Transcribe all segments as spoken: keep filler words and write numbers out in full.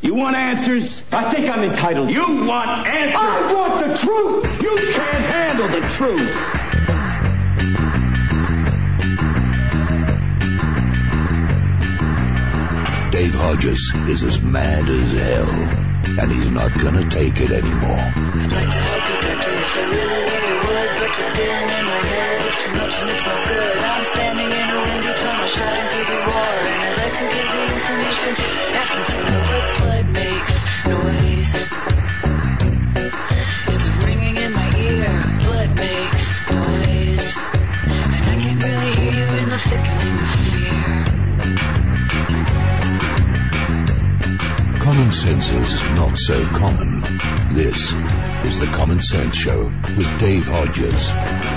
You want answers? I think I'm entitled. You want answers? I want the truth! You can't handle the truth. Dave Hodges is as mad as hell, and he's not gonna take it anymore. I'd like to help you, Doctor, if I really, really would, but you're dealing in my head. It's too much and it's not good. I'm standing in a windy tunnel, shouting through the war, and I'd like to give you information. Ask me for what blood makes noise. It's ringing in my ear. Blood makes noise, and I can really hear you in the thickening fear. Common sense is not so common. This is the Common Sense Show with Dave Hodges.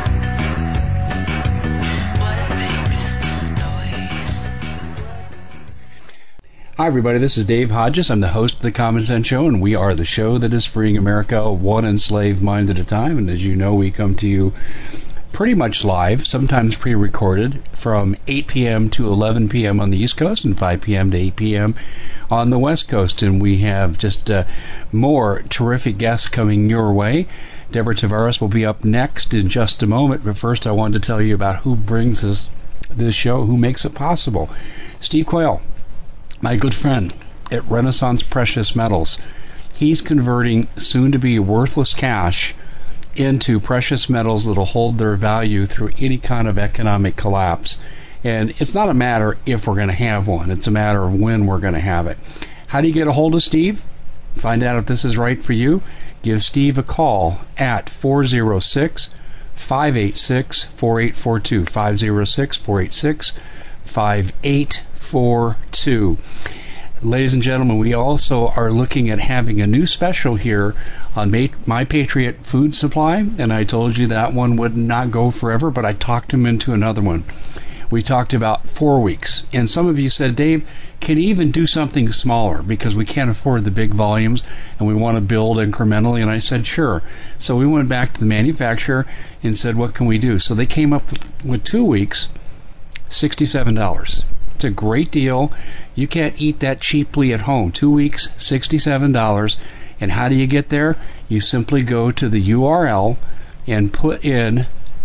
Hi everybody, this is Dave Hodges. I'm the host of the Common Sense Show, and we are the show that is freeing America one enslaved mind at a time. And as you know, we come to you pretty much live, sometimes pre-recorded, from eight p.m. to eleven p.m. on the East Coast and five p.m. to eight p.m. on the West Coast. And we have just uh, more terrific guests coming your way. Deborah Tavares will be up next in just a moment. But first, I wanted to tell you about who brings us this show, who makes it possible. Steve Quayle, my good friend at Renaissance Precious Metals. He's converting soon-to-be worthless cash into precious metals that'll hold their value through any kind of economic collapse. And it's not a matter if we're going to have one. It's a matter of when we're going to have it. How do you get a hold of Steve? Find out if this is right for you. Give Steve a call at four oh six, five eight six, four eight four two, five oh six, four eight six, five eight four two. Ladies and gentlemen, we also are looking at having a new special here on My Patriot Food Supply, and I told you that one would not go forever, but I talked him into another one. We talked about four weeks, and some of you said, Dave, can you even do something smaller because we can't afford the big volumes and we want to build incrementally? And I said, sure. So we went back to the manufacturer and said, what can we do? So they came up with two weeks, sixty-seven dollars. It's a great deal. You can't eat that cheaply at home. Two weeks, sixty-seven dollars. And how do you get there? You simply go to the U R L and put in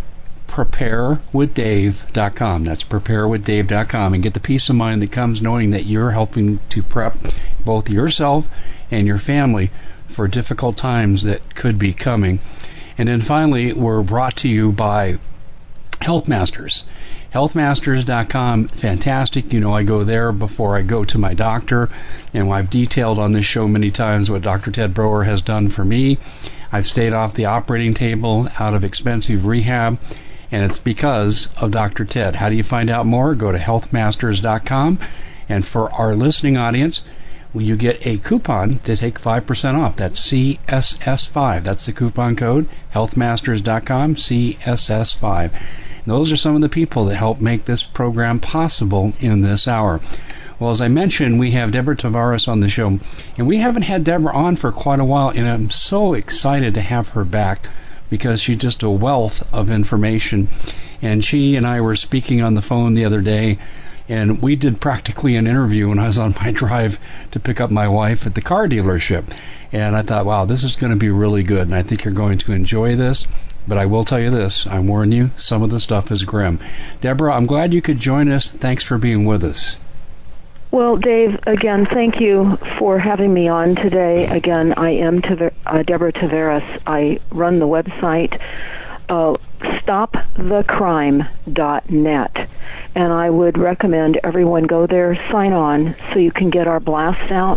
prepare with dave dot com. That's prepare with dave dot com, and get the peace of mind that comes knowing that you're helping to prep both yourself and your family for difficult times that could be coming. And then finally, we're brought to you by Health Masters. health masters dot com, fantastic. You know, I go there before I go to my doctor, and I've detailed on this show many times what Doctor Ted Broer has done for me. I've stayed off the operating table, out of expensive rehab, and it's because of Doctor Ted. How do you find out more? Go to health masters dot com, and for our listening audience, you get a coupon to take five percent off. That's C S S five. That's the coupon code, health masters dot com, C S S five. Those are some of the people that help make this program possible in this hour. Well, as I mentioned, we have Deborah Tavares on the show, and we haven't had Deborah on for quite a while, and I'm so excited to have her back because she's just a wealth of information. And she and I were speaking on the phone the other day, and we did practically an interview when I was on my drive to pick up my wife at the car dealership. And I thought, wow, this is going to be really good, and I think you're going to enjoy this. But I will tell you this, I warn you, some of the stuff is grim. Deborah, I'm glad you could join us. Thanks for being with us. Well, Dave, again, thank you for having me on today. Again, I am Taver- uh, Deborah Tavares. I run the website uh, stop the crime dot net, and I would recommend everyone go there, sign on, so you can get our blasts out,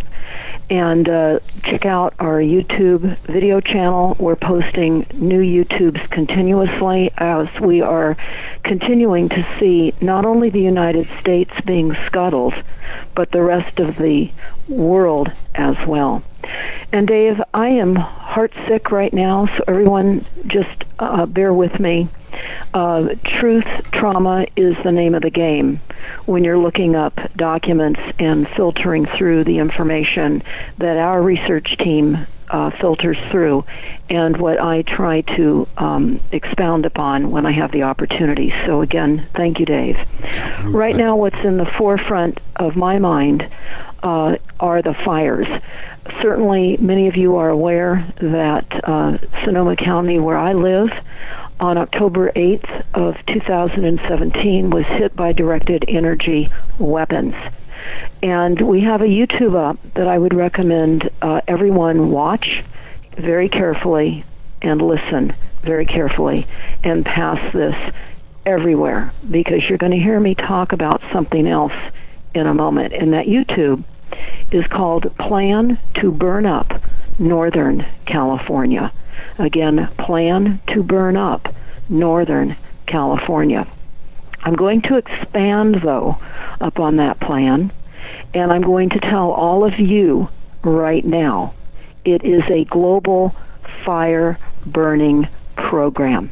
and uh, check out our YouTube video channel. We're posting new YouTubes continuously as we are continuing to see not only the United States being scuttled, but the rest of the world as well. And Dave, I am heartsick right now, so everyone just uh, bear with me. Uh, truth trauma is the name of the game when you're looking up documents and filtering through the information that our research team uh, filters through, and what I try to um, expound upon when I have the opportunity. So again, thank you, Dave. Right now, what's in the forefront of my mind uh, are the fires. Certainly, many of you are aware that uh, Sonoma County, where I live, on October eighth of two thousand seventeen was hit by directed energy weapons. And we have a YouTube up that I would recommend uh, everyone watch very carefully and listen very carefully and pass this everywhere, because you're going to hear me talk about something else in a moment. And that YouTube is called Plan to Burn Up Northern California. Again, Plan to Burn Up Northern California. I'm going to expand, though, upon that plan, and I'm going to tell all of you right now, it is a global fire burning program.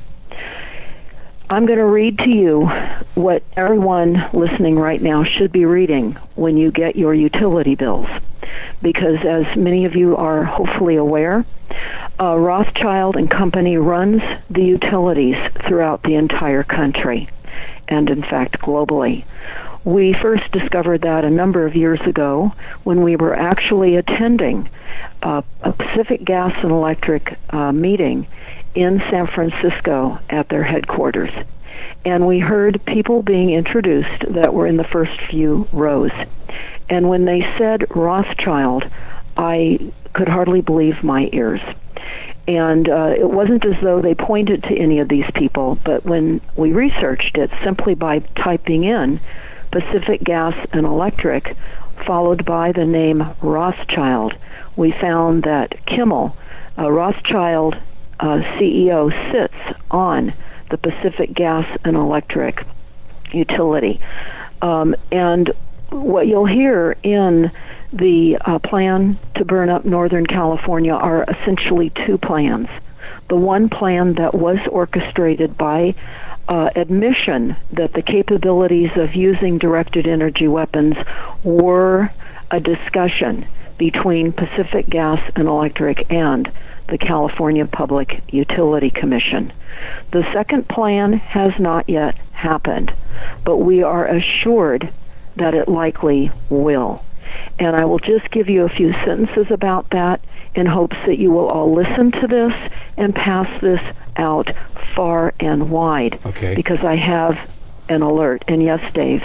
I'm going to read to you what everyone listening right now should be reading when you get your utility bills, because as many of you are hopefully aware, uh, Rothschild and Company runs the utilities throughout the entire country, and in fact globally. We first discovered that a number of years ago when we were actually attending uh, a Pacific Gas and Electric uh, meeting in San Francisco at their headquarters. And we heard people being introduced that were in the first few rows. And when they said Rothschild, I could hardly believe my ears. And uh, it wasn't as though they pointed to any of these people, but when we researched it simply by typing in Pacific Gas and Electric, followed by the name Rothschild, we found that Kimmel, uh, Rothschild uh, C E O, sits on the Pacific Gas and Electric utility. Um, and what you'll hear in the uh, plan to burn up Northern California are essentially two plans. The one plan that was orchestrated by uh, admission that the capabilities of using directed energy weapons were a discussion between Pacific Gas and Electric and the California Public Utility Commission. The second plan has not yet happened, but we are assured that it likely will. And I will just give you a few sentences about that in hopes that you will all listen to this and pass this out far and wide. Okay. Because I have an alert. And yes, Dave.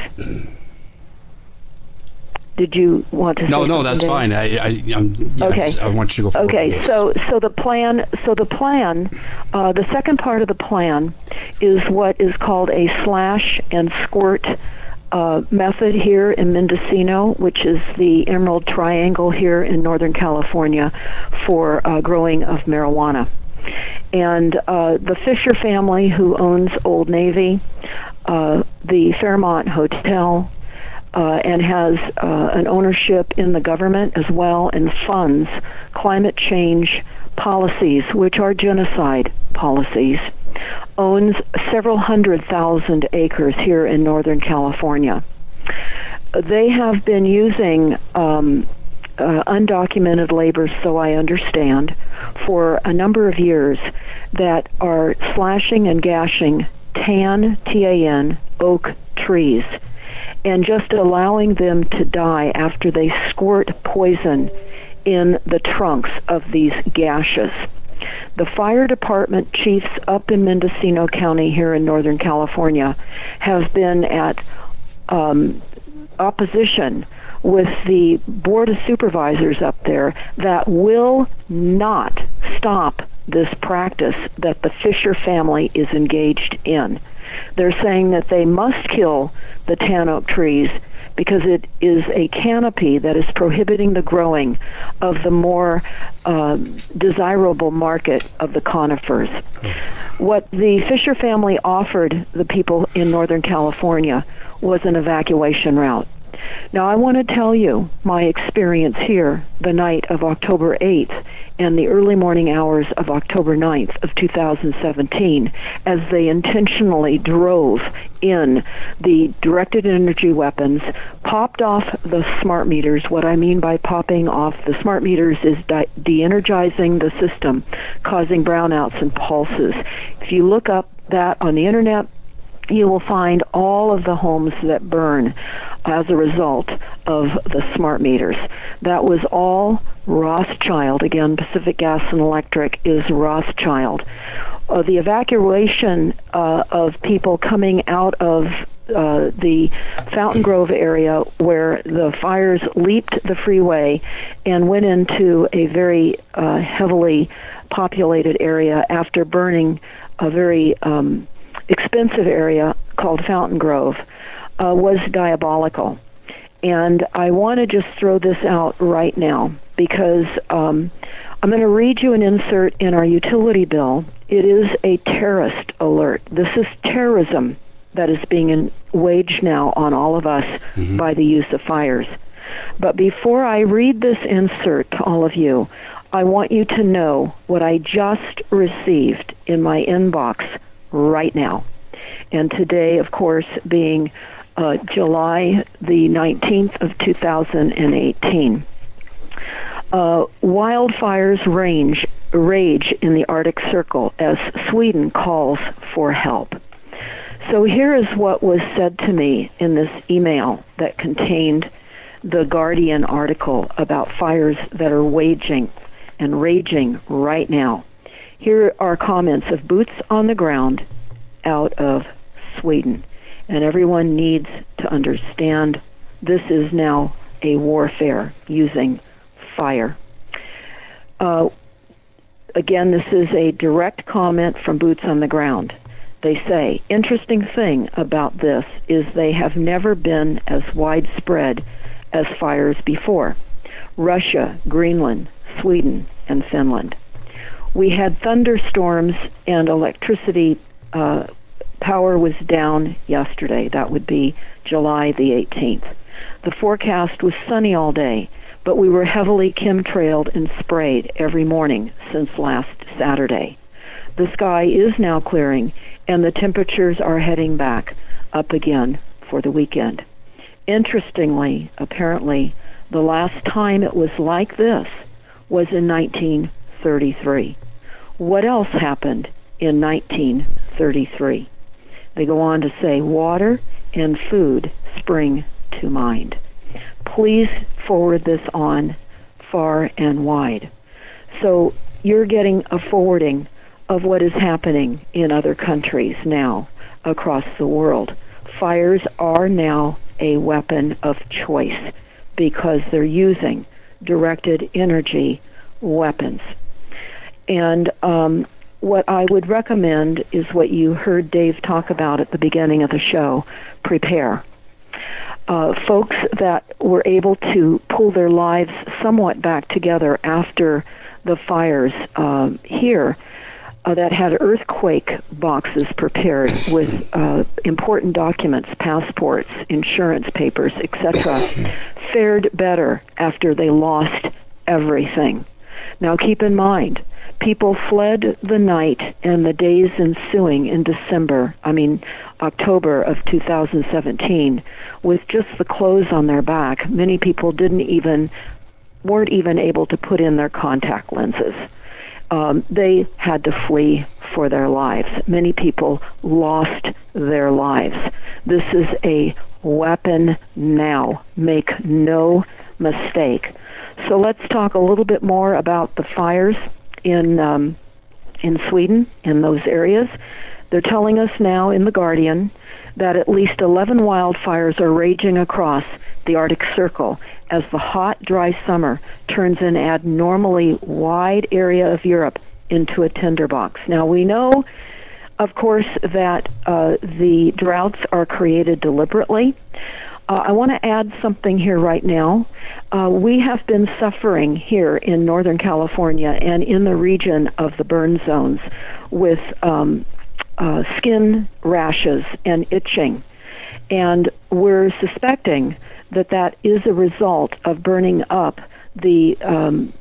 Did you want to say No, no, something, that's Dave? fine. I, I, I'm, yeah, Okay. I want you to go forward. Okay, so so the plan, so the plan, uh, the second part of the plan is what is called a slash and squirt uh, method here in Mendocino, which is the Emerald Triangle here in Northern California for uh, growing of marijuana. And uh, the Fisher family, who owns Old Navy, uh, the Fairmont Hotel, Uh, and has uh, an ownership in the government as well, and funds climate change policies, which are genocide policies, owns several hundred thousand acres here in Northern California. They have been using um, uh, undocumented labor, so I understand, for a number of years that are slashing and gashing tan, T A N, oak trees, and just allowing them to die after they squirt poison in the trunks of these gashes. The fire department chiefs up in Mendocino County here in Northern California have been at um, opposition with the Board of Supervisors up there that will not stop this practice that the Fisher family is engaged in. They're saying that they must kill the tan oak trees because it is a canopy that is prohibiting the growing of the more uh, desirable market of the conifers. What the Fisher family offered the people in Northern California was an evacuation route. Now, I want to tell you my experience here the night of October eighth and the early morning hours of October ninth of two thousand seventeen as they intentionally drove in the directed energy weapons, popped off the smart meters. What I mean by popping off the smart meters is de- de-energizing the system, causing brownouts and pulses. If you look up that on the internet, you will find all of the homes that burn as a result of the smart meters. That was all Rothschild. Again, Pacific Gas and Electric is Rothschild. Uh, the evacuation uh, of people coming out of uh, the Fountain Grove area where the fires leaped the freeway and went into a very uh, heavily populated area after burning a very um, expensive area called Fountain Grove uh, was diabolical. And I want to just throw this out right now because um, I'm going to read you an insert in our utility bill. It is a terrorist alert. This is terrorism that is being in, waged now on all of us mm-hmm. by the use of fires. But before I read this insert to all of you, I want you to know what I just received in my inbox right now. And today, of course, being uh, July the nineteenth of two thousand eighteen. Uh, wildfires range, rage in the Arctic Circle as Sweden calls for help. So here is what was said to me in this email that contained the Guardian article about fires that are waging and raging right now. Here are comments of boots on the ground out of Sweden. And everyone needs to understand this is now a warfare using fire. Uh, again, this is a direct comment from boots on the ground. They say, interesting thing about this is they have never been as widespread as fires before. Russia, Greenland, Sweden, and Finland. We had thunderstorms and electricity uh, power was down yesterday. That would be July the eighteenth. The forecast was sunny all day, but we were heavily chemtrailed and sprayed every morning since last Saturday. The sky is now clearing, and the temperatures are heading back up again for the weekend. Interestingly, apparently, the last time it was like this was in nineteen thirty-three. What else happened in nineteen thirty-three? They go on to say, water and food spring to mind. Please forward this on far and wide. So you're getting a forwarding of what is happening in other countries now across the world. Fires are now a weapon of choice because they're using directed energy weapons. And um, what I would recommend is what you heard Dave talk about at the beginning of the show, prepare. Uh, folks that were able to pull their lives somewhat back together after the fires uh, here, uh, that had earthquake boxes prepared with uh, important documents, passports, insurance papers, et cetera, fared better after they lost everything. Now keep in mind, people fled the night and the days ensuing in December, I mean October of two thousand seventeen, with just the clothes on their back. Many people didn't even, weren't even able to put in their contact lenses. Um, they had to flee for their lives. Many people lost their lives. This is a weapon now. Make no mistake. So let's talk a little bit more about the fires in um, in Sweden, in those areas. They're telling us now in The Guardian that at least eleven wildfires are raging across the Arctic Circle as the hot, dry summer turns an abnormally wide area of Europe into a tinderbox. Now, we know, of course, that uh, the droughts are created deliberately. Uh, I want to add something here right now. Uh, we have been suffering here in Northern California and in the region of the burn zones with um, uh, skin rashes and itching. And we're suspecting that that is a result of burning up the um,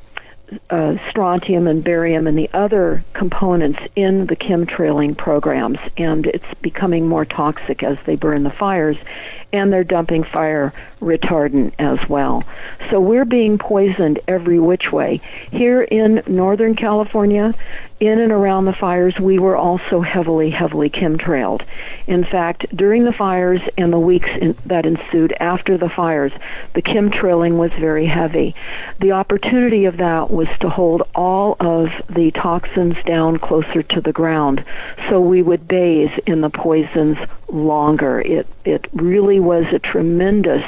uh, strontium and barium and the other components in the chemtrailing programs, and it's becoming more toxic as they burn the fires, and they're dumping fire retardant as well. So we're being poisoned every which way. Here in Northern California, in and around the fires, we were also heavily, heavily chemtrailed. In fact, during the fires and the weeks in, that ensued after the fires, the chemtrailing was very heavy. The opportunity of that was to hold all of the toxins down closer to the ground, so we would bathe in the poisons longer. It it really was a tremendous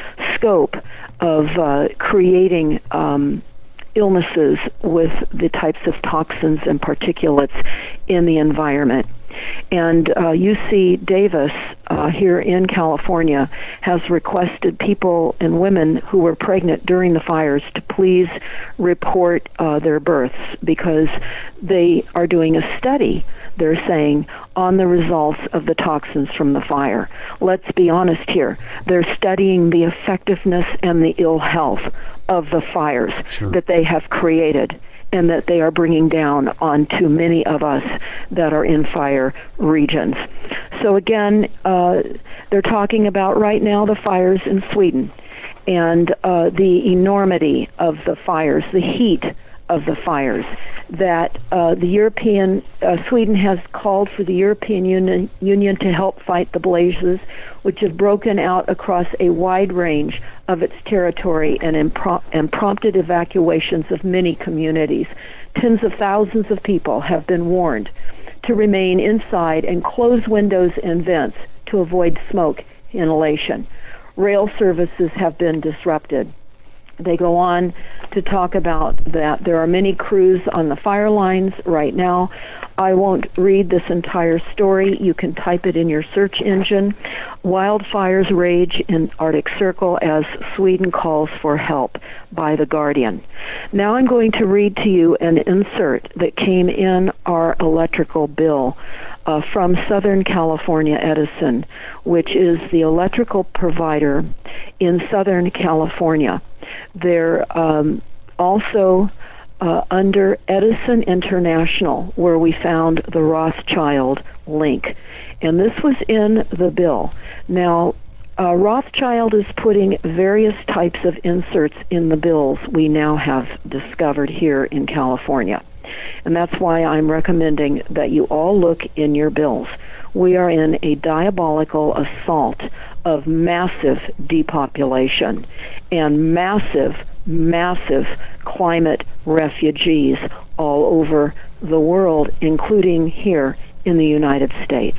scope of uh, creating um, illnesses with the types of toxins and particulates in the environment. And uh, U C Davis uh, here in California has requested people and women who were pregnant during the fires to please report uh, their births, because they are doing a study, they're saying, on the results of the toxins from the fire. Let's be honest here. They're studying the effectiveness and the ill health of the fires Sure. that they have created and that they are bringing down onto many of us that are in fire regions. So again, uh, they're talking about right now the fires in Sweden and uh, the enormity of the fires, the heat of the fires, that uh, the European, uh, Sweden has called for the European Union, Union to help fight the blazes, which have broken out across a wide range of its territory and, improm- and prompted evacuations of many communities. Tens of thousands of people have been warned to remain inside and close windows and vents to avoid smoke inhalation. Rail services have been disrupted. They go on to talk about that there are many crews on the fire lines right now. I won't read this entire story. You can type it in your search engine. Wildfires rage in Arctic Circle as Sweden calls for help, by The Guardian. Now I'm going to read to you an insert that came in our electrical bill uh, from Southern California Edison, which is the electrical provider in Southern California. They're um, also uh, under Edison International, where we found the Rothschild link. And this was in the bill. Now, uh, Rothschild is putting various types of inserts in the bills we now have discovered here in California. And that's why I'm recommending that you all look in your bills. We are in a diabolical assault of massive depopulation and massive, massive climate refugees all over the world, including here in the United States.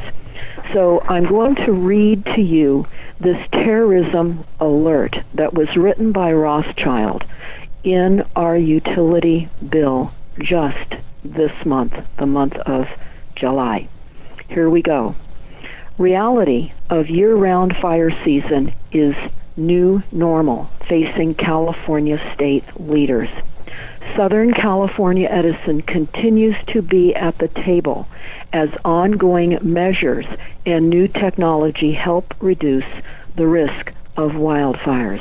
So I'm going to read to you this terrorism alert that was written by Rothschild in our utility bill just this month, the month of July. Here we go. Reality of year-round fire season is new normal facing California state leaders. Southern California Edison continues to be at the table as ongoing measures and new technology help reduce the risk of wildfires.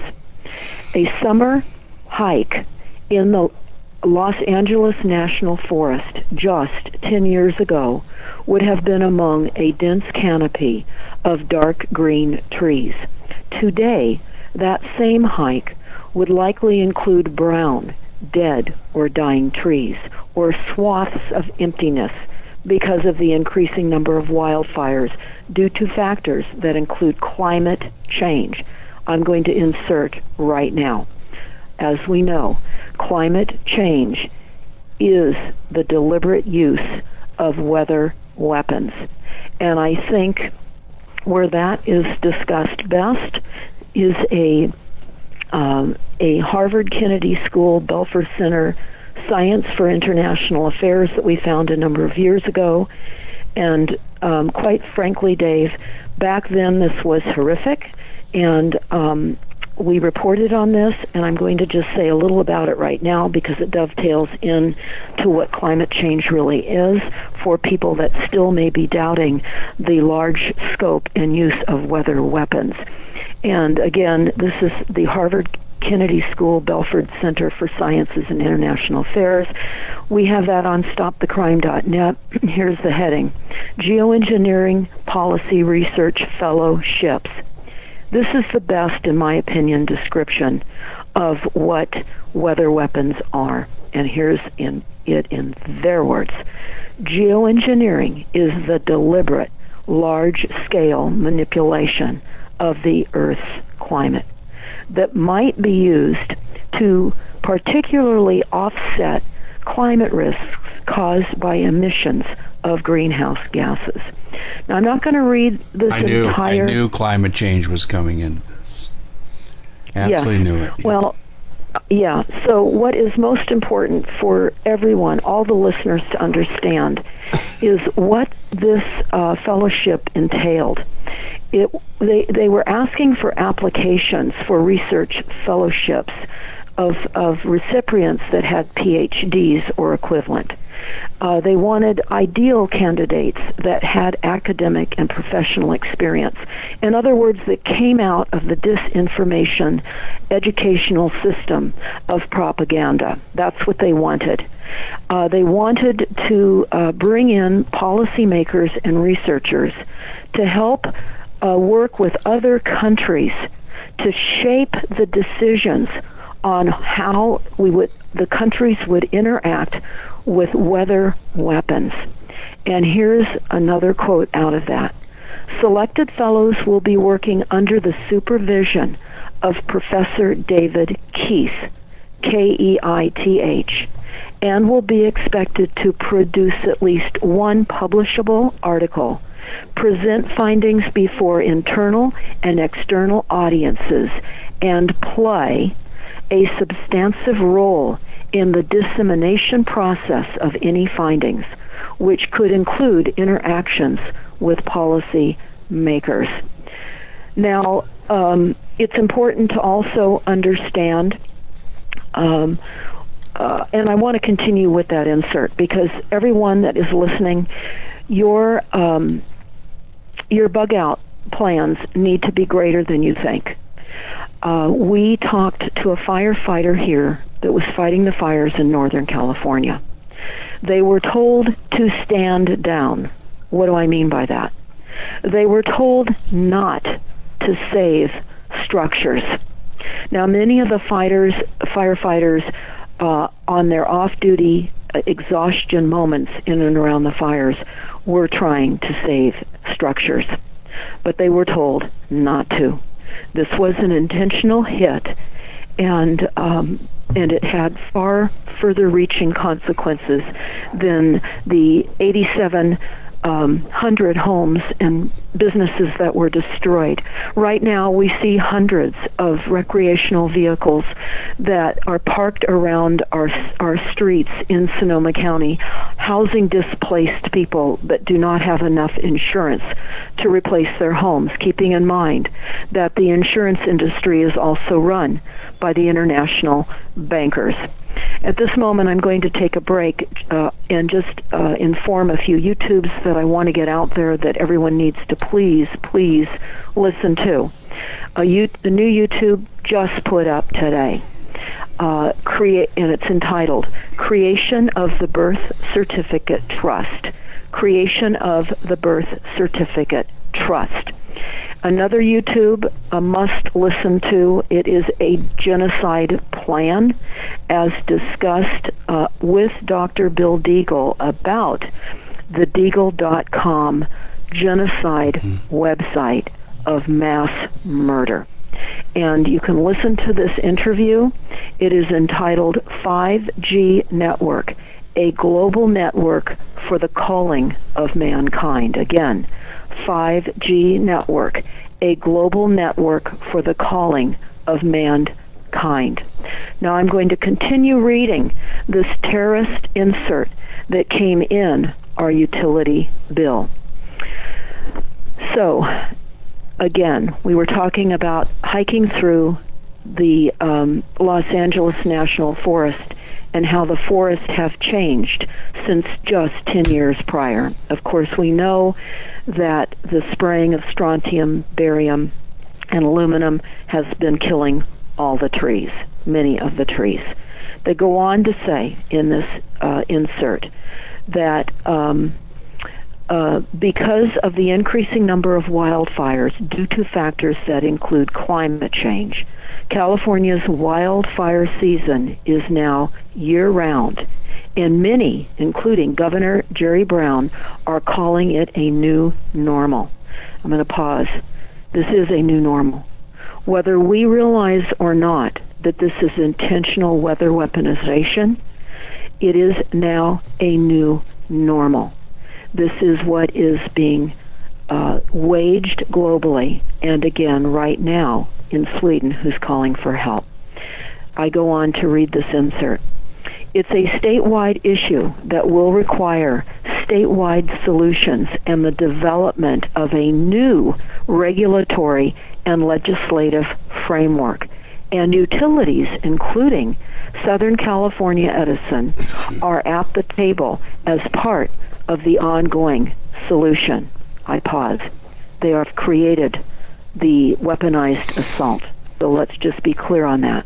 A summer hike in the Los Angeles National Forest just ten years ago would have been among a dense canopy of dark green trees. Today, that same hike would likely include brown, dead, or dying trees, or swaths of emptiness because of the increasing number of wildfires due to factors that include climate change. I'm going to insert right now. As we know, climate change is the deliberate use of weather weapons. And I think where that is discussed best is a um, a Harvard Kennedy School Belfer Center Science for International Affairs that we found a number of years ago. And um, quite frankly, Dave, back then this was horrific, and um, we reported on this, and I'm going to just say a little about it right now because it dovetails in to what climate change really is for people that still may be doubting the large scope and use of weather weapons. And again, this is the Harvard Kennedy School, Belford Center for Sciences and International Affairs. We have that on stop the crime dot net. Here's the heading: Geoengineering Policy Research Fellowships. This is the best, in my opinion, description of what weather weapons are. And here's in it in their words. Geoengineering is the deliberate, large-scale manipulation of the Earth's climate that might be used to particularly offset climate risks caused by emissions of greenhouse gases. Now, I'm not going to read this I knew, entire... I knew climate change was coming into this. Absolutely yeah. knew it. Yeah. Well, yeah. So what is most important for everyone, all the listeners to understand, is what this uh, fellowship entailed. It, they, they were asking for applications for research fellowships of, of recipients that had P H Ds or equivalent. Uh, they wanted ideal candidates that had academic and professional experience. In other words, that came out of the disinformation educational system of propaganda. That's what they wanted. Uh, they wanted to uh, bring in policymakers and researchers to help uh, work with other countries to shape the decisions on how we would, the countries would interact with weather weapons. And here's another quote out of that. Selected fellows will be working under the supervision of Professor David Keith, K E I T H, and will be expected to produce at least one publishable article, present findings before internal and external audiences, and play a substantive role in the dissemination process of any findings, which could include interactions with policy makers. Now, um, it's important to also understand, um, uh, and I want to continue with that insert, because everyone that is listening, your um, your bug out plans need to be greater than you think. Uh, we talked to a firefighter here that was fighting the fires in Northern California. They were told to stand down. What do I mean by that? They were told not to save structures. Now, many of the fighters, firefighters uh, on their off-duty exhaustion moments in and around the fires were trying to save structures, but they were told not to. This was an intentional hit, and um, and it had far further reaching consequences than the eighty-seven um, hundred homes and businesses that were destroyed. Right now, we see hundreds of recreational vehicles that are parked around our our streets in Sonoma County, housing displaced people that do not have enough insurance to replace their homes, keeping in mind that the insurance industry is also run by the international bankers. At this moment, I'm going to take a break uh, and just uh, inform a few YouTubes that I want to get out there that everyone needs to please, please listen to. Uh, you, the new YouTube just put up today, uh, create, and it's entitled Creation of the Birth Certificate Trust. Creation of the Birth Certificate Trust. Another YouTube, a must listen to. It is a genocide plan, as discussed uh, with Doctor Bill Deagle about the Deagle dot com genocide mm-hmm. website of mass murder. And you can listen to this interview. It is entitled five G Network, a global network for the calling of mankind. Again, five G Network, a global network for the calling of mankind. Now I'm going to continue reading this terrorist insert that came in our utility bill. So, again, we were talking about hiking through the um, Los Angeles National Forest and how the forests have changed since just ten years prior. Of course, we know that the spraying of strontium, barium, and aluminum has been killing all the trees, many of the trees. They go on to say in this uh, insert that um, uh, because of the increasing number of wildfires due to factors that include climate change, California's wildfire season is now year-round, and many, including Governor Jerry Brown, are calling it a new normal. I'm going to pause. This is a new normal. Whether we realize or not that this is intentional weather weaponization, it is now a new normal. This is what is being uh, waged globally, and again, right now, in Sweden, who's calling for help. I go on to read this insert. It's a statewide issue that will require statewide solutions and the development of a new regulatory and legislative framework. And utilities, including Southern California Edison, are at the table as part of the ongoing solution. I pause. They have created the weaponized assault. So let's just be clear on that.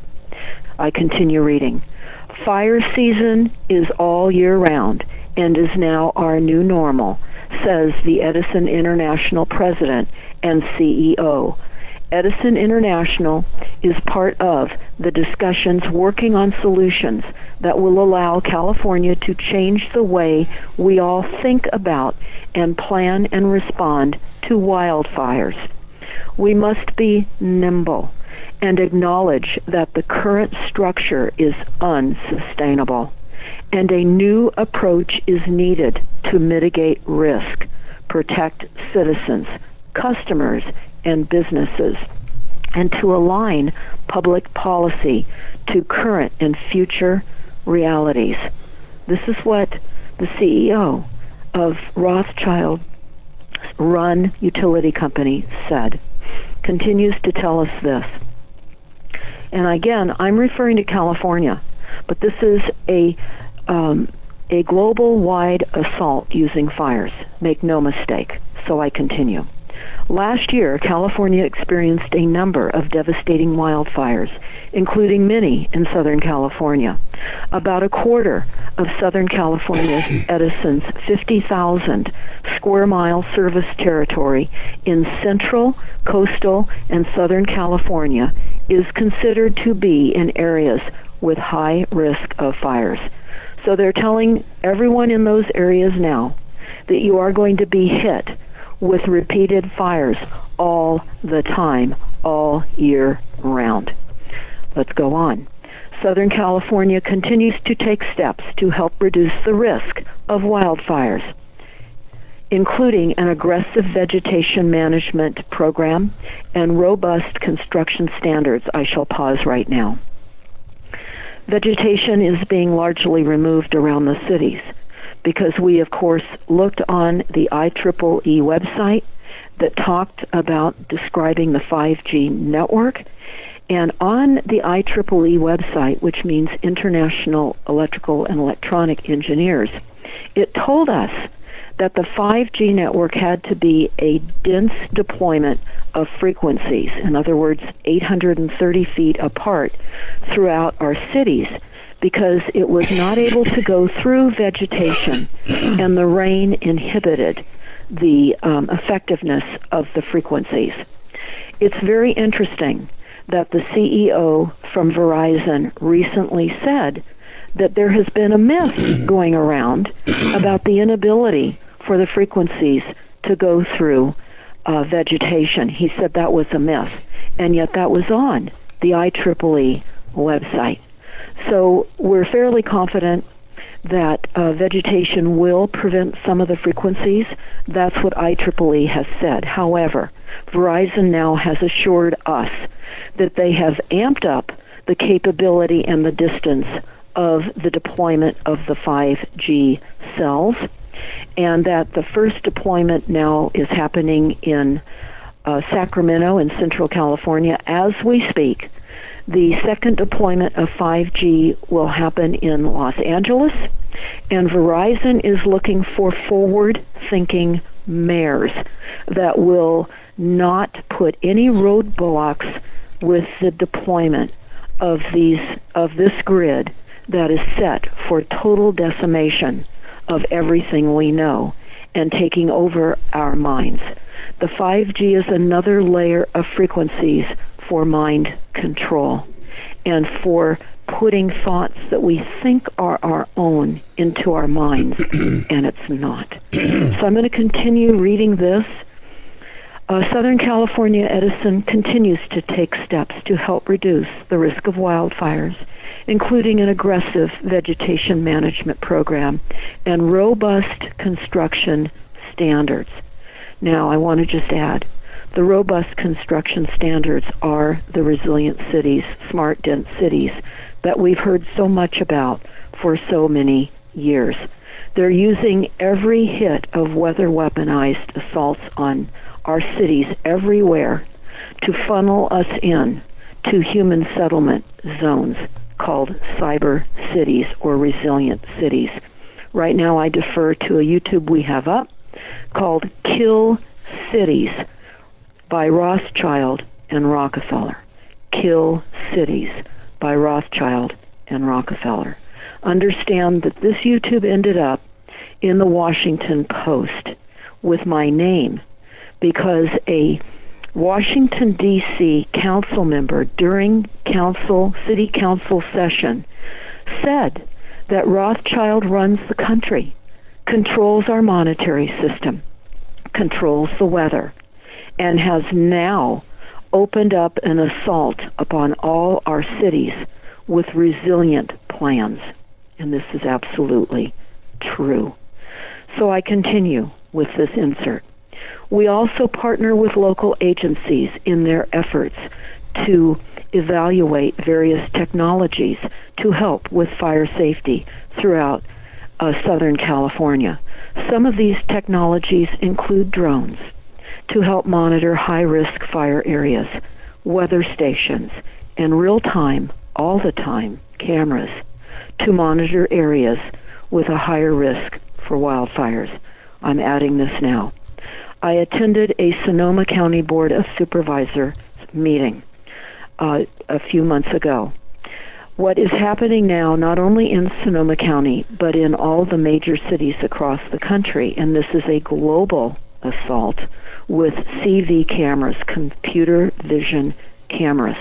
I continue reading. Fire season is all year round and is now our new normal, says the Edison International president and C E O. Edison International is part of the discussions working on solutions that will allow California to change the way we all think about and plan and respond to wildfires. We must be nimble and acknowledge that the current structure is unsustainable, and a new approach is needed to mitigate risk, protect citizens, customers, and businesses, and to align public policy to current and future realities. This is what the C E O of Rothschild-run utility company said. Continues to tell us this. And again, I'm referring to California, but this is a um, a global-wide assault using fires. Make no mistake. So I continue. Last year, California experienced a number of devastating wildfires, including many in Southern California. About a quarter of Southern California's Edison's fifty thousand square mile service territory in central, coastal, and Southern California is considered to be in areas with high risk of fires. So they're telling everyone in those areas now that you are going to be hit with repeated fires all the time, all year round. Let's go on. Southern California continues to take steps to help reduce the risk of wildfires, including an aggressive vegetation management program and robust construction standards. I shall pause right now. Vegetation is being largely removed around the cities because we, of course, looked on the I triple E website that talked about describing the five G network. And on the I triple E website, which means International Electrical and Electronic Engineers, it told us that the five G network had to be a dense deployment of frequencies, in other words, eight hundred thirty feet apart throughout our cities, because it was not able to go through vegetation, and the rain inhibited the um, effectiveness of the frequencies. It's very interesting that the C E O from Verizon recently said that there has been a myth going around about the inability for the frequencies to go through uh, vegetation. He said that was a myth, and yet that was on the I triple E website. So we're fairly confident that uh, vegetation will prevent some of the frequencies. That's what I triple E has said. However, Verizon now has assured us that they have amped up the capability and the distance of the deployment of the five G cells, and that the first deployment now is happening in uh, Sacramento in Central California as we speak. The second deployment of five G will happen in Los Angeles, and Verizon is looking for forward-thinking mayors that will not put any roadblocks with the deployment of these of this grid that is set for total decimation of everything we know and taking over our minds. The five G is another layer of frequencies for mind control and for putting thoughts that we think are our own into our minds, and it's not. So I'm going to continue reading this. Uh, Southern California Edison continues to take steps to help reduce the risk of wildfires, including an aggressive vegetation management program and robust construction standards. Now, I want to just add, the robust construction standards are the resilient cities, smart, dense cities that we've heard so much about for so many years. They're using every hit of weather weaponized assaults on our cities everywhere to funnel us in to human settlement zones called cyber cities or resilient cities. Right now I defer to a YouTube we have up called Kill Cities by Rothschild and Rockefeller. Kill Cities by Rothschild and Rockefeller. Understand that this YouTube ended up in the Washington Post with my name because a Washington, D C council member during council, city council session said that Rothschild runs the country, controls our monetary system, controls the weather, and has now opened up an assault upon all our cities with resilient plans. And this is absolutely true. So I continue with this insert. We also partner with local agencies in their efforts to evaluate various technologies to help with fire safety throughout uh, Southern California. Some of these technologies include drones to help monitor high-risk fire areas, weather stations, and real-time, all the time, cameras to monitor areas with a higher risk for wildfires. I'm adding this now. I attended a Sonoma County Board of Supervisors meeting uh, a few months ago. What is happening now, not only in Sonoma County, but in all the major cities across the country, and this is a global assault with C V cameras, computer vision cameras.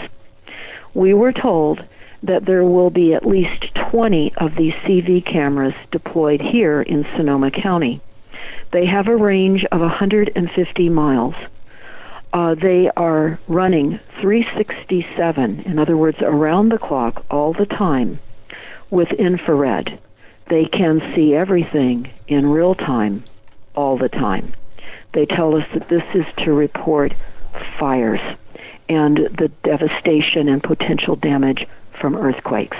We were told that there will be at least twenty of these C V cameras deployed here in Sonoma County. They have a range of one hundred fifty miles. Uh, they are running three sixty-seven, in other words, around the clock, all the time, with infrared. They can see everything in real time, all the time. They tell us that this is to report fires and the devastation and potential damage from earthquakes.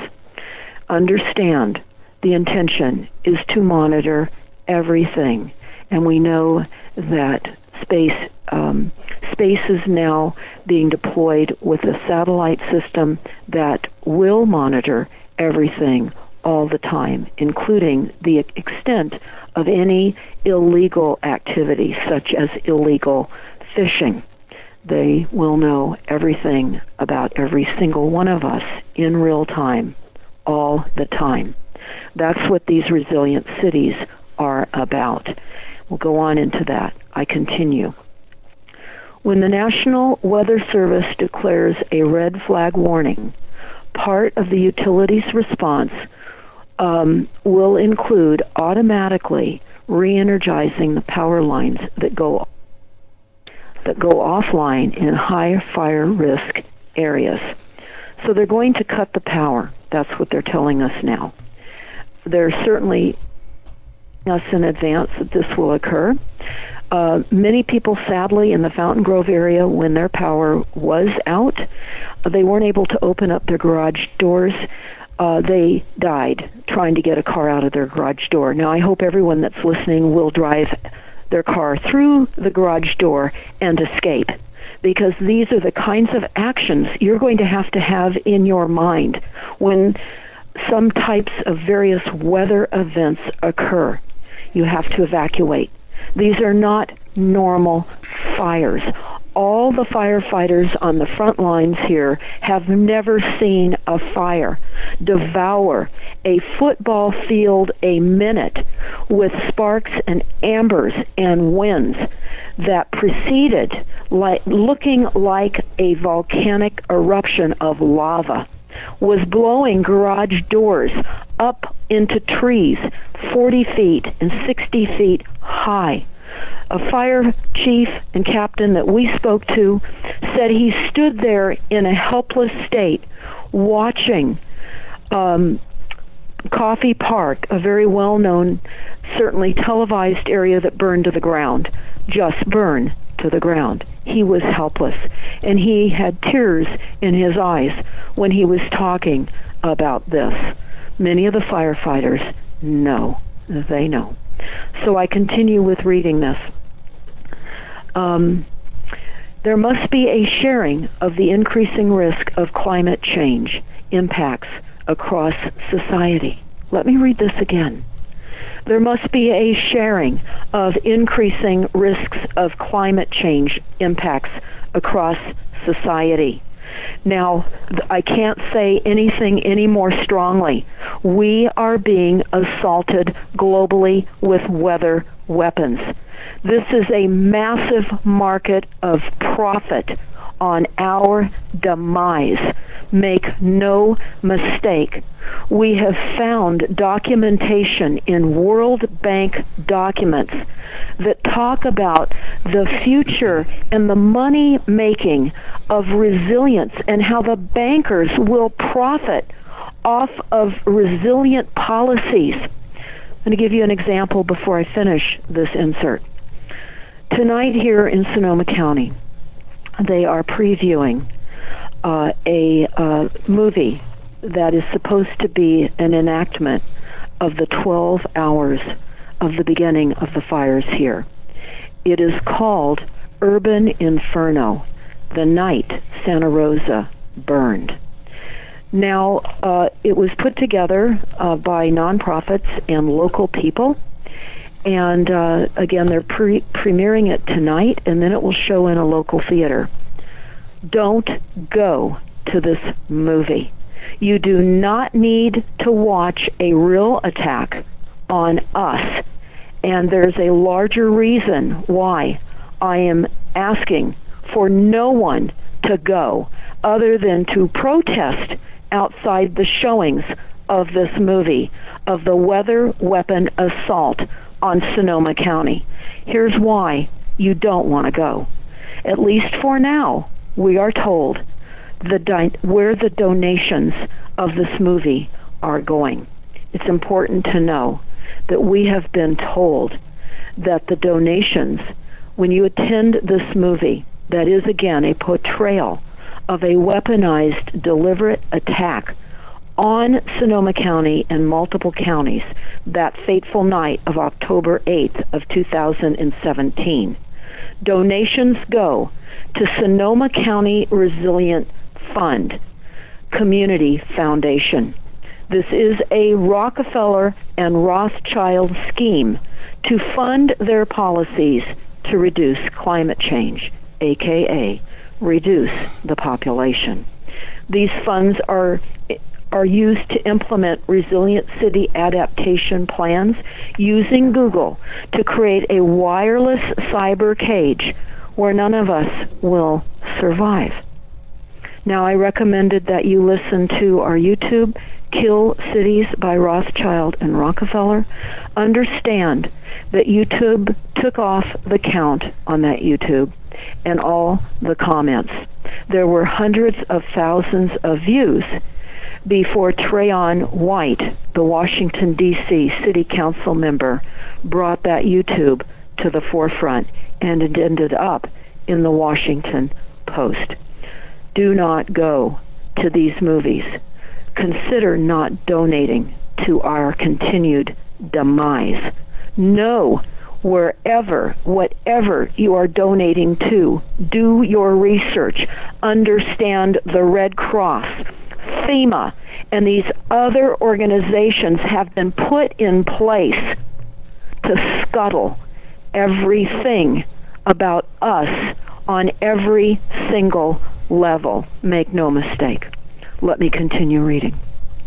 Understand, the intention is to monitor everything, and we know that space um, space is now being deployed with a satellite system that will monitor everything all the time, including the extent of any illegal activity, such as illegal fishing. They will know everything about every single one of us in real time, all the time. That's what these resilient cities are about. We'll go on into that. I continue. When the National Weather Service declares a red flag warning, part of the utility's response um, will include automatically re-energizing the power lines that go that go offline in high fire risk areas. So they're going to cut the power. That's what they're telling us now. They're certainly us in advance that this will occur. Uh, many people, sadly, in the Fountain Grove area, when their power was out, they weren't able to open up their garage doors. Uh, they died trying to get a car out of their garage door. Now, I hope everyone that's listening will drive their car through the garage door and escape, because these are the kinds of actions you're going to have to have in your mind when some types of various weather events occur. You have to evacuate. These are not normal fires. all the firefighters on the front lines here have never seen a fire devour a football field a minute with sparks and ambers and winds that preceded, like, looking like a volcanic eruption of lava, was blowing garage doors up into trees forty feet and sixty feet high. A fire chief and captain that we spoke to said he stood there in a helpless state watching um, Coffey Park, a very well-known, certainly televised area that burned to the ground, just burn to the ground. He was helpless, and he had tears in his eyes when he was talking about this. Many of the firefighters know. They know. So I continue with reading this. Um, there must be a sharing of the increasing risk of climate change impacts across society. Let me read this again. There must be a sharing of increasing risks of climate change impacts across society. Now, I can't say anything any more strongly. We are being assaulted globally with weather weapons. This is a massive market of profit on our demise. Make no mistake. We have found documentation in World Bank documents that talk about the future and the money making of resilience and how the bankers will profit off of resilient policies. I'm going to give you an example before I finish this insert. Tonight here in Sonoma County, they are previewing uh, a uh, movie that is supposed to be an enactment of the twelve hours of the beginning of the fires here. It is called Urban Inferno, The Night Santa Rosa Burned. Now, uh, it was put together uh, by nonprofits and local people, and uh, again, they're pre- premiering it tonight, and then it will show in a local theater. Don't go to this movie. You do not need to watch a real attack on us, and there's a larger reason why I am asking for no one to go other than to protest outside the showings of this movie, of the weather weapon assault on Sonoma County. Here's why you don't want to go. At least for now, we are told the di- where the donations of this movie are going. It's important to know that we have been told that the donations, when you attend this movie, that is again a portrayal of a weaponized, deliberate attack on Sonoma County and multiple counties that fateful night of October eighth of two thousand seventeen. Donations go to Sonoma County Resilient Fund Community Foundation. This is a Rockefeller and Rothschild scheme to fund their policies to reduce climate change, aka reduce the population. These funds are are used to implement resilient city adaptation plans using Google to create a wireless cyber cage where none of us will survive. Now, I recommended that you listen to our YouTube, Kill Cities by Rothschild and Rockefeller. Understand that YouTube took off the count on that YouTube and all the comments. There were hundreds of thousands of views before Trayon White, the Washington, D C city council member, brought that YouTube to the forefront, and it ended up in the Washington Post. Do not go to these movies. Consider not donating to our continued demise. Know wherever, whatever you are donating to, do your research. Understand the Red Cross, FEMA, and these other organizations have been put in place to scuttle everything about us on every single level. Make no mistake. Let me continue reading.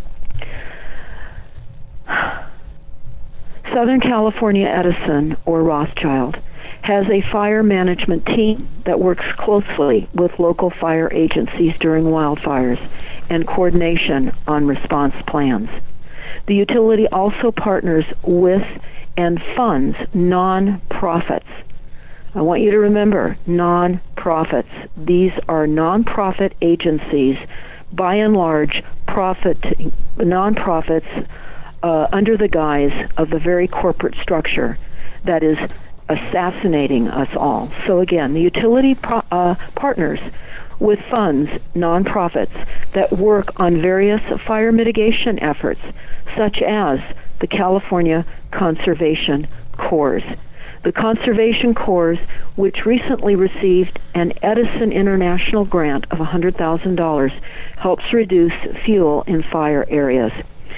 Southern California Edison, or Rothschild, has a fire management team that works closely with local fire agencies during wildfires and coordination on response plans. The utility also partners with and funds non-profits. I want you to remember, non-profits. These are non-profit agencies, by and large, profit non-profits uh, under the guise of the very corporate structure that is assassinating us all. So again, the utility pro- uh, partners with funds, non-profits, that work on various fire mitigation efforts, such as the California Conservation Corps. The Conservation Corps, which recently received an Edison International grant of one hundred thousand dollars, helps reduce fuel in fire areas.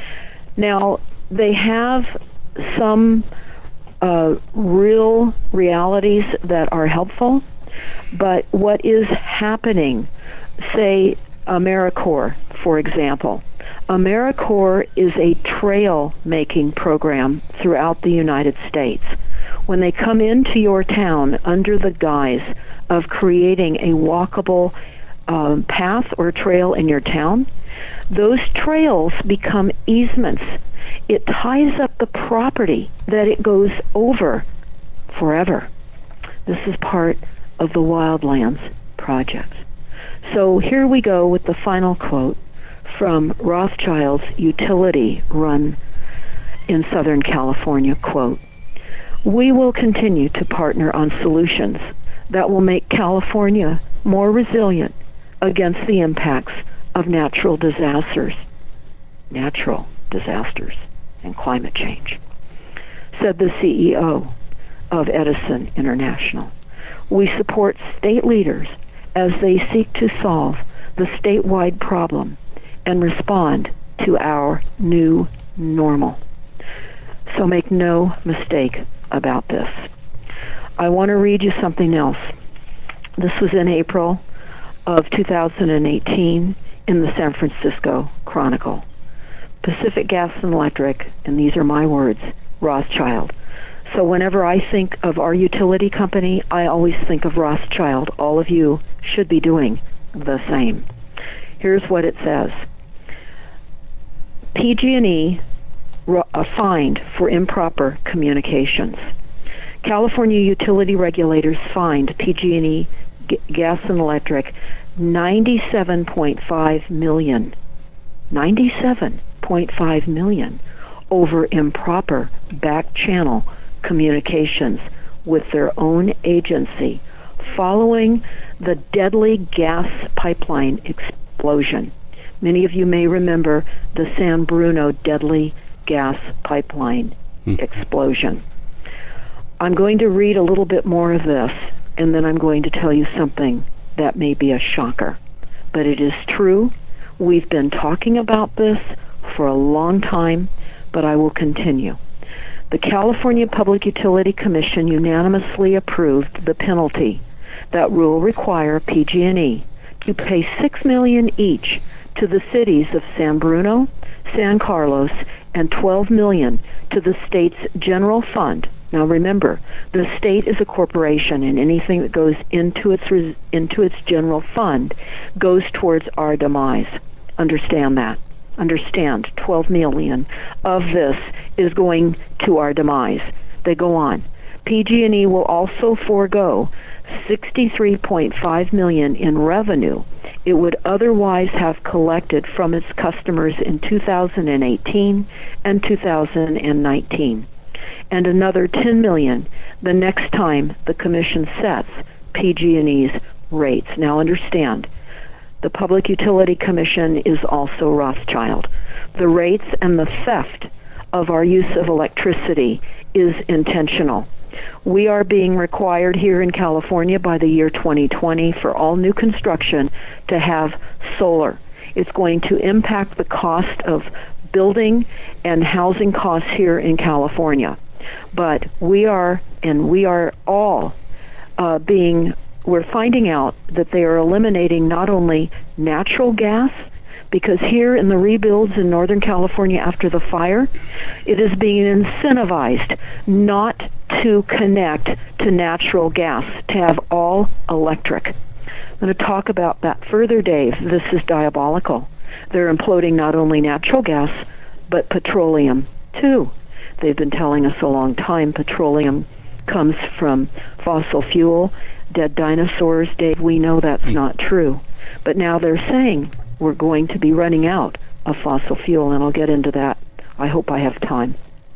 Now, they have some uh, real realities that are helpful, but what is happening, say AmeriCorps, for example. AmeriCorps is a trail-making program throughout the United States. When they come into your town under the guise of creating a walkable um, path or trail in your town, those trails become easements. It ties up the property that it goes over forever. This is part of the Wildlands Project. So here we go with the final quote from Rothschild's utility run in Southern California, quote, "We will continue to partner on solutions that will make California more resilient against the impacts of natural disasters, natural disasters and climate change," said the C E O of Edison International. "We support state leaders as they seek to solve the statewide problem and respond to our new normal." So make no mistake about this. I want to read you something else. This was in April of two thousand eighteen in the San Francisco Chronicle. Pacific Gas and Electric, and these are my words, Rothschild. So whenever I think of our utility company, I always think of Rothschild. All of you should be doing the same. Here's what it says. P G and E uh, fined for improper communications. California utility regulators fined P G and E G- Gas and Electric ninety-seven point five million dollars. ninety-seven point five million dollars over improper back-channel communications with their own agency following the deadly gas pipeline explosion. Many of you may remember the San Bruno deadly gas pipeline hmm. explosion. I'm going to read a little bit more of this, and then I'm going to tell you something that may be a shocker. But it is true. We've been talking about this for a long time, but I will continue. The California Public Utility Commission unanimously approved the penalty that will require P G and E to pay six million dollars each to the cities of San Bruno, San Carlos, and twelve million dollars to the state's general fund. Now remember, the state is a corporation, and anything that goes into its res- into its general fund goes towards our demise. Understand that. Understand, twelve million dollars of this is going to our demise. They go on. P G and E will also forego sixty-three point five million dollars in revenue it would otherwise have collected from its customers in two thousand eighteen and two thousand nineteen, and another ten million dollars the next time the Commission sets P G and E's rates. Now understand, the Public Utility Commission is also Rothschild. The rates and the theft of our use of electricity is intentional. We are being required here in California by the year twenty twenty for all new construction to have solar. It's going to impact the cost of building and housing costs here in California. But we are, and we are all uh, being we're finding out that they are eliminating not only natural gas, because here in the rebuilds in Northern California after the fire, it is being incentivized not to connect to natural gas, to have all electric. I'm going to talk about that further, Dave. This is diabolical. They're imploding not only natural gas, but petroleum, too. They've been telling us a long time petroleum comes from fossil fuel, dead dinosaurs. Dave, we know that's not true. But now they're saying we're going to be running out of fossil fuel, and I'll get into that. I hope I have time.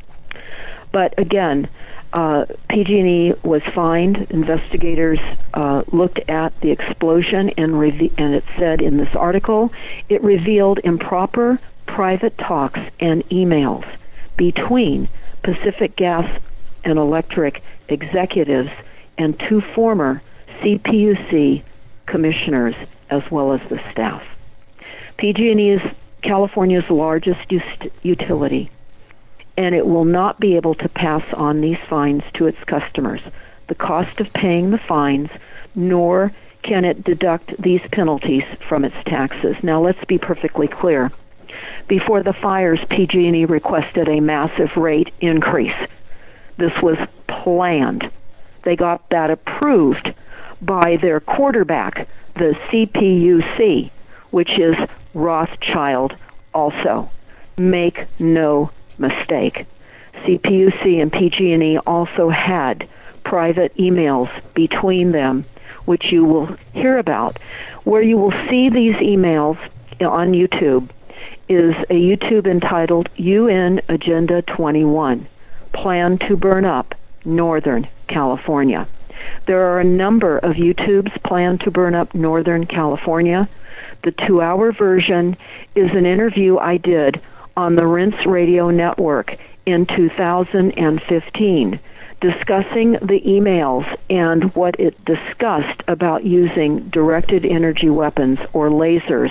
But again, uh, P G and E was fined. Investigators uh, looked at the explosion, and, reve- and it said in this article, it revealed improper private talks and emails between Pacific Gas and Electric executives and two former C P U C commissioners, as well as the staff. P G and E is California's largest us- utility, and it will not be able to pass on these fines to its customers, the cost of paying the fines, nor can it deduct these penalties from its taxes. Now, let's be perfectly clear. Before the fires, P G and E requested a massive rate increase. This was planned. They got that approved by their quarterback, the C P U C, which is Rothschild also. Make no mistake. C P U C and P G and E also had private emails between them, which you will hear about. Where you will see these emails on YouTube is a YouTube entitled U N Agenda twenty-one, Plan to Burn Up Northern California. There are a number of YouTubes planned to burn up Northern California. The two-hour version is an interview I did on the Rinse Radio Network in two thousand fifteen, discussing the emails and what it discussed about using directed energy weapons or lasers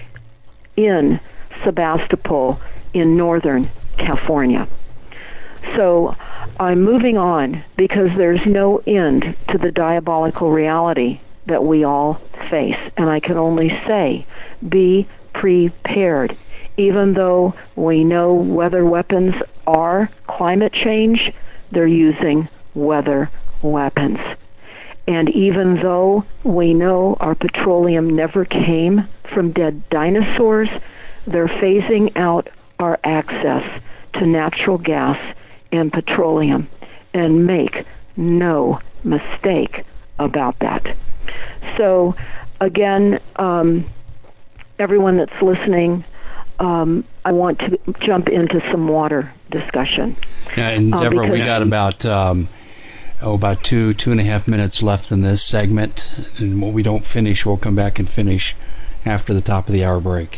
in Sebastopol in Northern California. So I'm moving on because there's no end to the diabolical reality that we all face. And I can only say, be prepared. Even though we know weather weapons are climate change, they're using weather weapons. And even though we know our petroleum never came from dead dinosaurs, they're phasing out our access to natural gas and petroleum. And make no mistake about that. So, again, um, everyone that's listening, um, I want to jump into some water discussion. Yeah, and Deborah, uh, we got about um, oh, about two, two and a half minutes left in this segment, and what we don't finish, we'll come back and finish after the top of the hour break.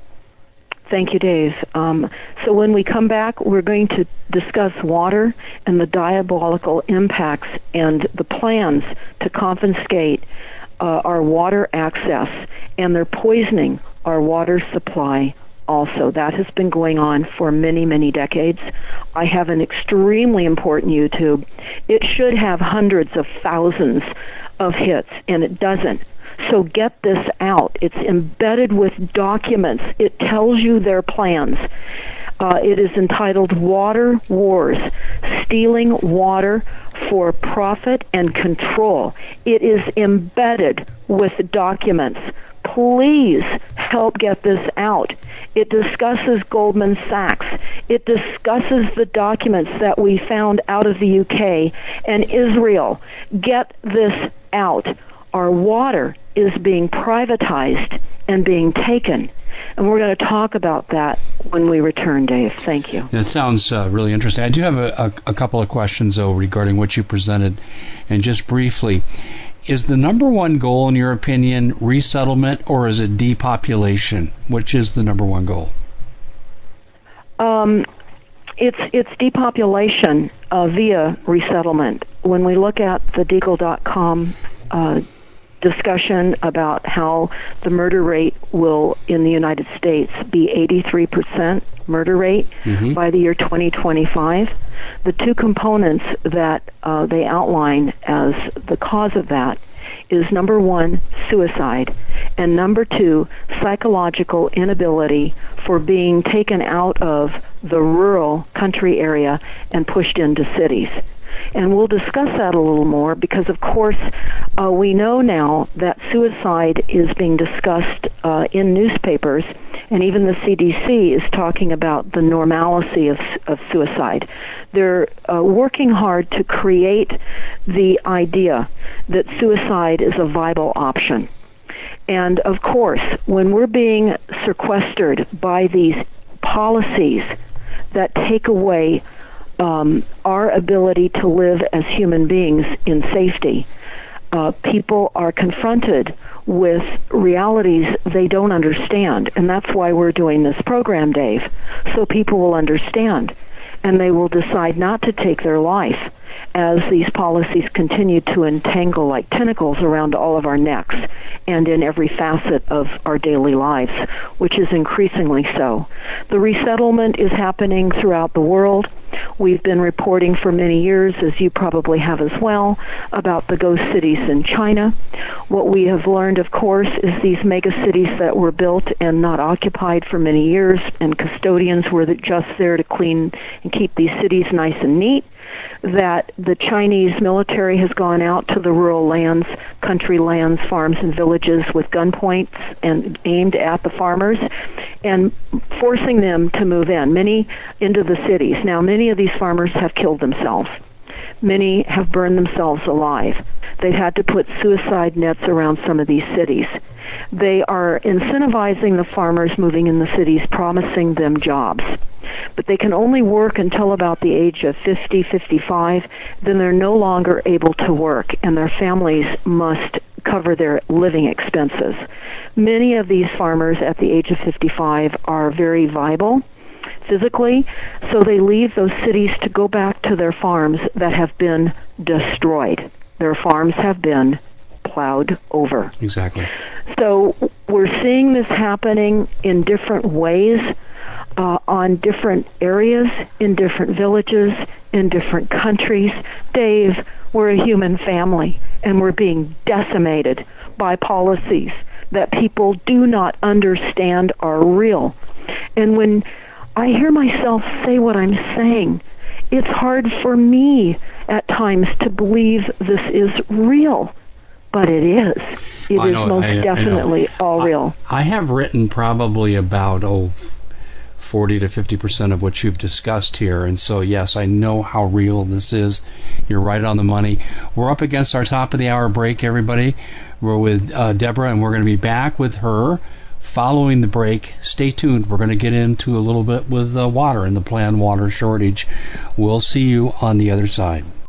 Thank you, Dave. Um, so when we come back, we're going to discuss water and the diabolical impacts and the plans to confiscate uh, our water access, and they're poisoning our water supply also. That has been going on for many, many decades. I have an extremely important YouTube. It should have hundreds of thousands of hits, and it doesn't. So get this out. It's embedded with documents. It tells you their plans. Uh, it is entitled Water Wars, Stealing Water for Profit and Control. It is embedded with documents. Please help get this out. It discusses Goldman Sachs. It discusses the documents that we found out of the U K and Israel. Get this out. Our water is being privatized and being taken. And we're going to talk about that when we return, Dave. Thank you. That sounds uh, really interesting. I do have a, a, a couple of questions, though, regarding what you presented. And just briefly, is the number one goal, in your opinion, resettlement, or is it depopulation? Which is the number one goal? Um, it's it's depopulation uh, via resettlement. When we look at the Deagle dot com uh, discussion about how the murder rate will, in the United States, be eighty-three percent murder rate mm-hmm. by the year twenty twenty-five, the two components that uh, they outline as the cause of that is, number one, suicide, and number two, psychological inability for being taken out of the rural country area and pushed into cities. And we'll discuss that a little more because, of course, uh, we know now that suicide is being discussed uh, in newspapers, and even the C D C is talking about the normalcy of, of suicide. They're uh, working hard to create the idea that suicide is a viable option. And, of course, when we're being sequestered by these policies that take away Um, our ability to live as human beings in safety, uh, people are confronted with realities they don't understand. And that's why we're doing this program, Dave, so people will understand and they will decide not to take their life as these policies continue to entangle like tentacles around all of our necks and in every facet of our daily lives, which is increasingly so. The resettlement is happening throughout the world. We've been reporting for many years, as you probably have as well, about the ghost cities in China. What we have learned, of course, is these mega cities that were built and not occupied for many years, and custodians were just there to clean and keep these cities nice and neat, that the Chinese military has gone out to the rural lands, country lands, farms, and villages with gun points and aimed at the farmers and forcing them to move in, many into the cities. Now, many of these farmers have killed themselves. Many have burned themselves alive. They've had to put suicide nets around some of these cities. They are incentivizing the farmers moving in the cities, promising them jobs. But they can only work until about the age of fifty, fifty-five. Then they're no longer able to work, and their families must cover their living expenses. Many of these farmers at the age of fifty-five are very viable physically, so they leave those cities to go back to their farms that have been destroyed. Their farms have been plowed over. Exactly. So we're seeing this happening in different ways, uh, on different areas, in different villages, in different countries. Dave, we're a human family, and we're being decimated by policies that people do not understand are real. And when I hear myself say what I'm saying, it's hard for me at times to believe this is real. But it is. It I is know, most I, definitely I all I, real. I have written probably about, oh, forty to fifty percent of what you've discussed here. And so, yes, I know how real this is. You're right on the money. We're up against our top of the hour break, everybody. We're with uh, Deborah, and we're going to be back with her following the break. Stay tuned. We're going to get into a little bit with uh, water and the planned water shortage. We'll see you on the other side.